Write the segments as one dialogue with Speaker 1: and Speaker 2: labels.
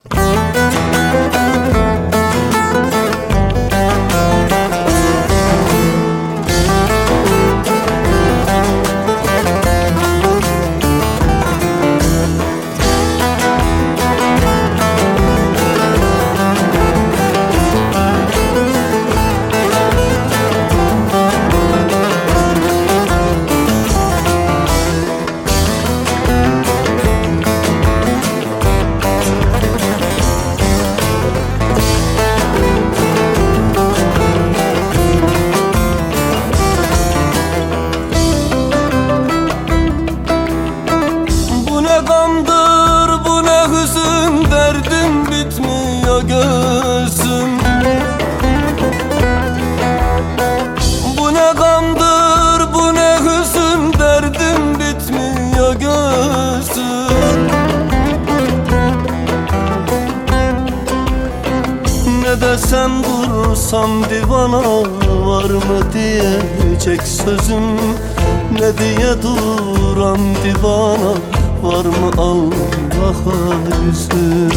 Speaker 1: Gözüm bu ne gamdır, bu ne hüzün, derdim bitmiyor gözüm. Ne desem dursam divana, var mı diyecek sözüm. Ne diye duram divana, var mı Allah'a yüzüm.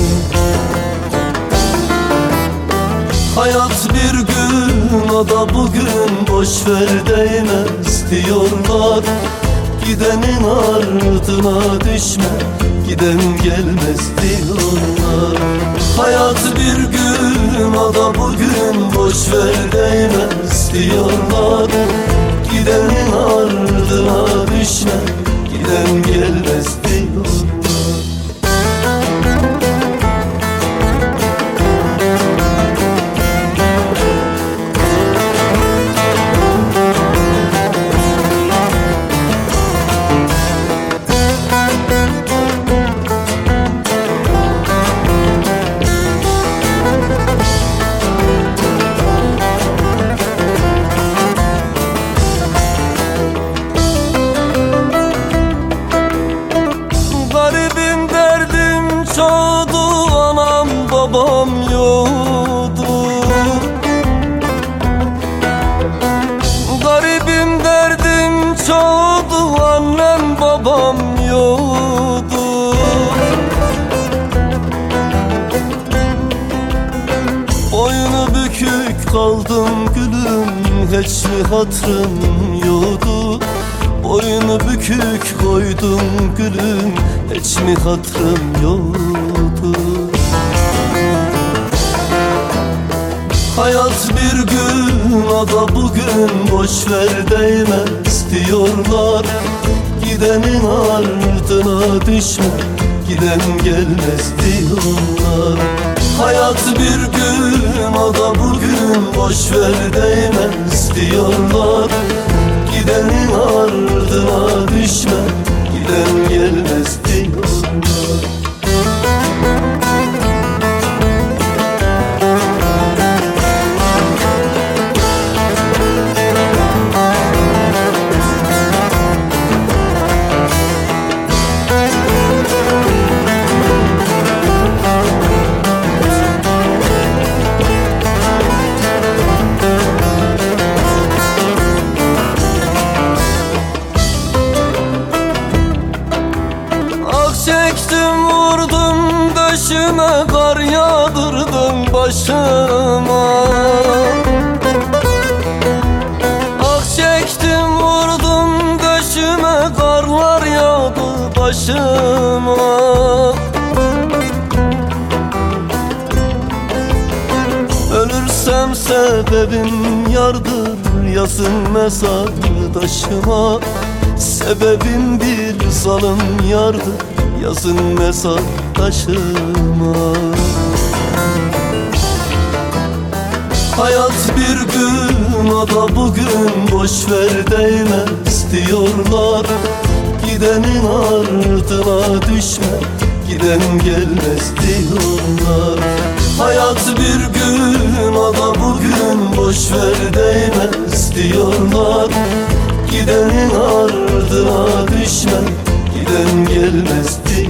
Speaker 1: Hayat bir gün, o da bugün, boşver değmez diyorlar. Gidenin ardına düşme, giden gelmez diyorlar. Hayat bir gün, o da bugün, boşver değmez diyorlar. Gidenin ardına düşme, giden gelmez diyorlar. Çoğdu, anam babam yoktu. Garibim derdim çoğdu, annem babam yoktu. Boynu bükük kaldım gülüm, hiç mi hatırım yoktu. Boynu bükük koydum gülüm, hiç mi hatırım yoktu. Hayat bir gün, o da bugün, boşver değmez diyorlar. Gidenin ardına düşme, giden gelmez diyorlar. Hayat bir gün, o da bugün, boşver değmez diyorlar. Gidenin ardına düşme, giden gelmez diyorlar. Çektim vurdum döşüme, kar yağdırdım başıma. Ah çektim vurdum döşüme, karlar yağdı başıma. Ölürsem sebebim yardır, yazın mezar taşıma. Sebebim bir zalim yardır, yazın mezar taşıma. Hayat bir gün, o da bugün, boşver değmez diyorlar. Gidenin ardına düşme, giden gelmez diyorlar. Hayat bir gün, o da bugün, boşver değmez diyorlar. Gidenin ardına düşme, giden gelmez diyorlar.